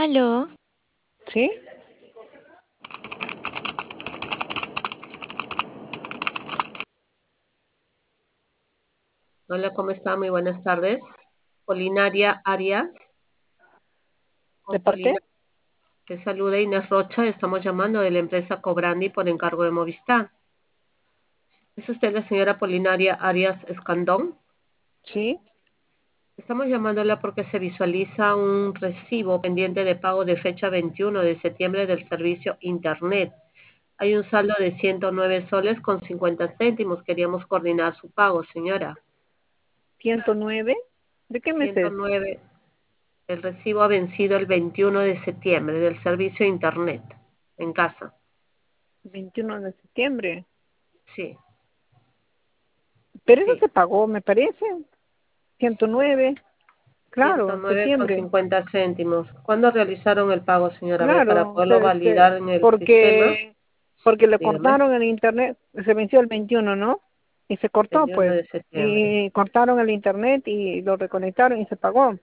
Aló, ¿Sí? Hola, ¿cómo está? Muy buenas tardes. Polinaria Arias, ¿De con parte? Polina, te saluda Inés Rocha. Estamos llamando de la empresa Cobrandi por encargo de Movistar. ¿Es usted la señora Polinaria Arias Escandón? Sí. Estamos llamándola porque se visualiza un recibo pendiente de pago de fecha 21 de septiembre del servicio Internet. Hay un saldo de 109 soles con 50 céntimos. Queríamos coordinar su pago, señora. 109. ¿De qué mes es? 109. El recibo ha vencido el 21 de septiembre del servicio Internet en casa. 21 de septiembre. Sí, Pero eso sí. se pagó, me parece. 109. Claro, 109 con septiembre. 50 céntimos. ¿Cuándo realizaron el pago, señora? A ver, para Claro, poderlo validar en el sistema. porque le Dígame. cortaron el internet, se venció el 21, ¿no? Y se cortó, 21 pues. de septiembre. Y cortaron el internet y lo reconectaron y se pagó.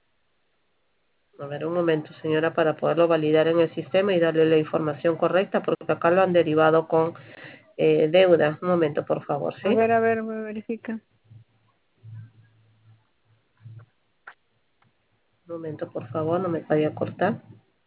A ver, un momento, señora, para poderlo validar en el sistema y darle la información correcta, porque acá lo han derivado con deuda. Un momento, por favor, ¿sí? A ver, me verifica. Un momento, por favor, no me vaya a cortar.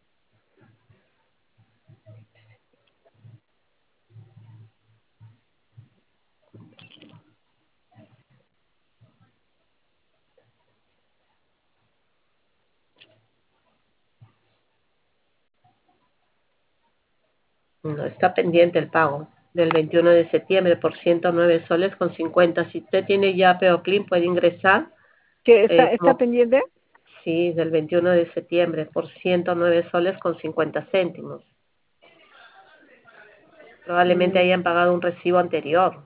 No, está pendiente el pago del 21 de septiembre por 109 soles con 50. Si usted tiene ya Clean puede ingresar, ¿Qué está como pendiente? sí, del 21 de septiembre por 109 soles con 50 céntimos. Probablemente Mm, hayan pagado un recibo anterior.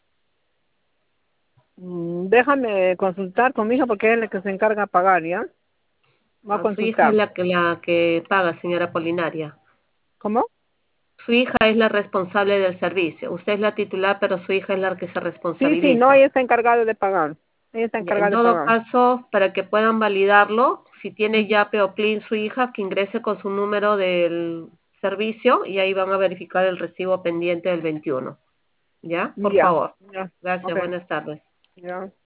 déjame consultar con mi hija porque es la que se encarga de pagar, ¿ya? Va a Su hija es consultar. la que paga, señora Polinaria. ¿Cómo? Su hija es la responsable del servicio. Usted es la titular, pero su hija es la que se Sí, no, responsabiliza. ella está encargada de pagar. Ella está Ya, en encargada de todo pagar. caso, para que puedan validarlo, si tiene Mm, ya Clean su hija, que ingrese con su número del servicio y ahí van a verificar el recibo pendiente del 21. ¿Ya? Por ya, favor. ya, Gracias, ok, buenas tardes. ya.